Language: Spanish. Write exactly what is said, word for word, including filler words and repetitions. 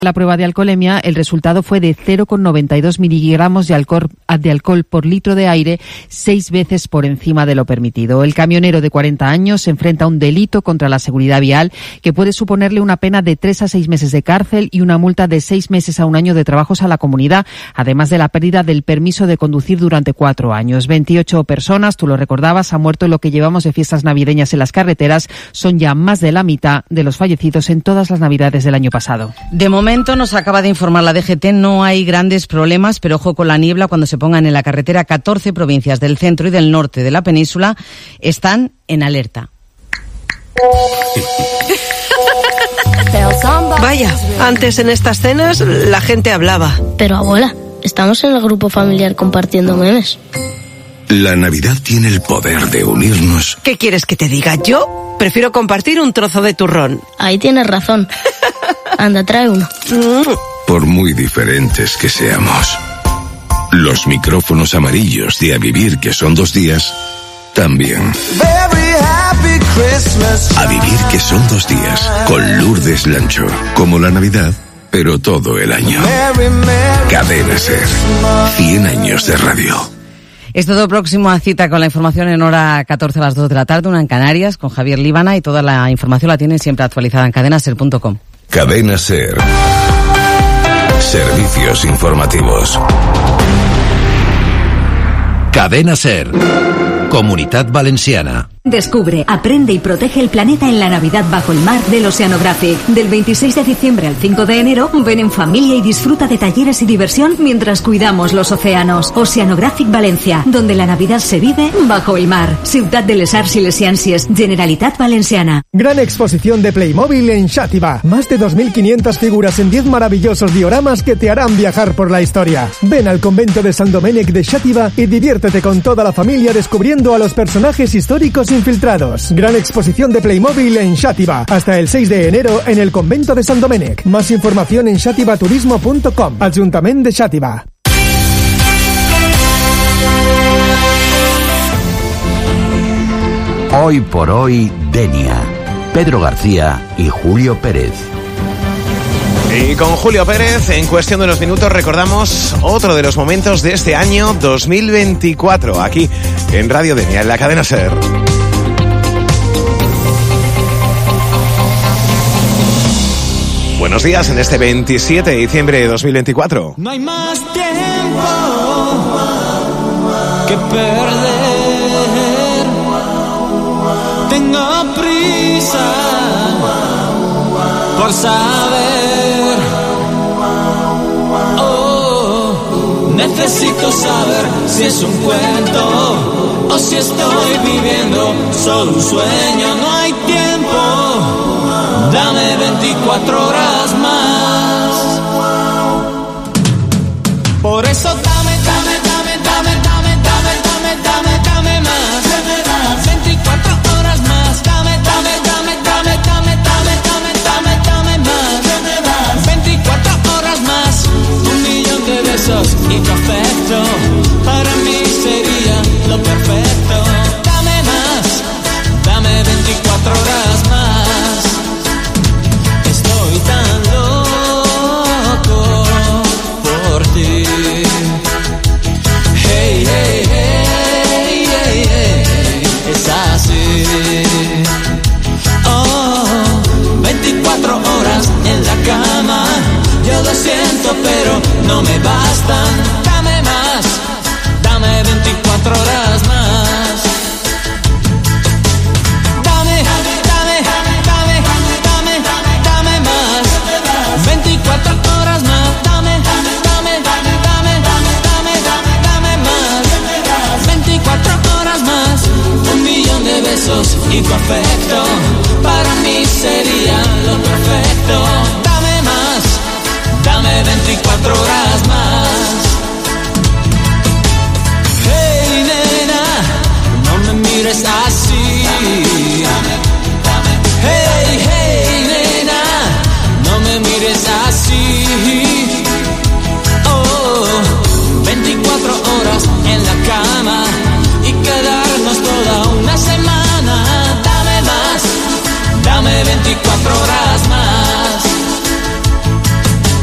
La prueba de alcoholemia, el resultado fue de cero coma noventa y dos miligramos de alcohol, de alcohol por litro de aire, seis veces por encima de lo permitido. El camionero de cuarenta años se enfrenta a un delito contra la seguridad vial que puede suponerle una pena de tres a seis meses de cárcel y una multa de seis meses a un año de trabajos a la comunidad, además de la pérdida del permiso de conducir durante cuatro años. veintiocho personas, tú lo recordabas, han muerto en lo que llevamos de fiestas navideñas en las carreteras. Son ya más de la mitad de los fallecidos en todas las navidades del año pasado. De momento, nos acaba de informar la D G T, no hay grandes problemas, pero ojo con la niebla cuando se pongan en la carretera. catorce provincias del centro y del norte de la península están en alerta. Vaya, antes en estas cenas la gente hablaba. Pero abuela, estamos en el grupo familiar compartiendo memes. La Navidad tiene el poder de unirnos. ¿Qué quieres que te diga? Yo prefiero compartir un trozo de turrón. Ahí tienes razón. Anda, trae uno. Por muy diferentes que seamos. Los micrófonos amarillos de A Vivir, que son dos días, también. A Vivir, que son dos días, con Lourdes Lancho. Como la Navidad, pero todo el año. Cadena SER. cien años de radio. Es todo próximo a cita con la información en hora catorce a las dos de la tarde, una en Canarias, con Javier Líbana, y toda la información la tienen siempre actualizada en cadena ser punto com. Cadena SER. Servicios informativos. Cadena SER. Comunitat Valenciana. Descubre, aprende y protege el planeta en la Navidad bajo el mar del Oceanographic. Del veintiséis de diciembre al cinco de enero, ven en familia y disfruta de talleres y diversión mientras cuidamos los océanos. Oceanographic Valencia, donde la Navidad se vive bajo el mar. Ciutat de les Arts y les Ciències, Generalitat Valenciana. Gran exposición de Playmobil en Xàtiva. Más de dos mil quinientas figuras en diez maravillosos dioramas que te harán viajar por la historia. Ven al convento de San Domènec de Xàtiva y diviértete con toda la familia descubriendo a los personajes históricos infiltrados. Gran exposición de Playmobil en Xàtiva. Hasta el seis de enero en el convento de San Domènec. Más información en xàtivaturismo punto com. Ayuntamiento de Xàtiva. Hoy por hoy, Denia. Pedro García y Julio Pérez. Y con Julio Pérez, en cuestión de unos minutos, recordamos otro de los momentos de este año dos mil veinticuatro, aquí en Radio Denia, en la cadena SER. Buenos días en este veintisiete de diciembre de dos mil veinticuatro. No hay más tiempo que perder. Tengo prisa por saber. Oh, necesito saber si es un cuento o si estoy viviendo solo un sueño. No hay tiempo, dame veinticuatro horas más. Por eso dame, dame, dame, dame, dame, dame, dame, dame, dame más. veinticuatro horas más. Dame, dame, dame, dame, dame, dame, dame, dame, dame más. veinticuatro horas más. Un millón de besos y tu afecto para mí sería lo perfecto. Dame más, dame veinticuatro horas más. Estoy tan loco por ti. Hey, hey, hey, hey, hey, es así. Oh, veinticuatro horas en la cama. Yo lo siento, pero no me bastan. Dame más, dame veinticuatro horas más. Dame, dame, dame, dame, dame, dame más. veinticuatro horas más. Dame, dame, dame, dame, dame, dame, dame más. veinticuatro horas más. Un millón de besos y tu afecto para mí sería lo perfecto. Dame más, dame veinticuatro horas más. Hey nena, no me mires así. Hey, hey nena, no me mires así.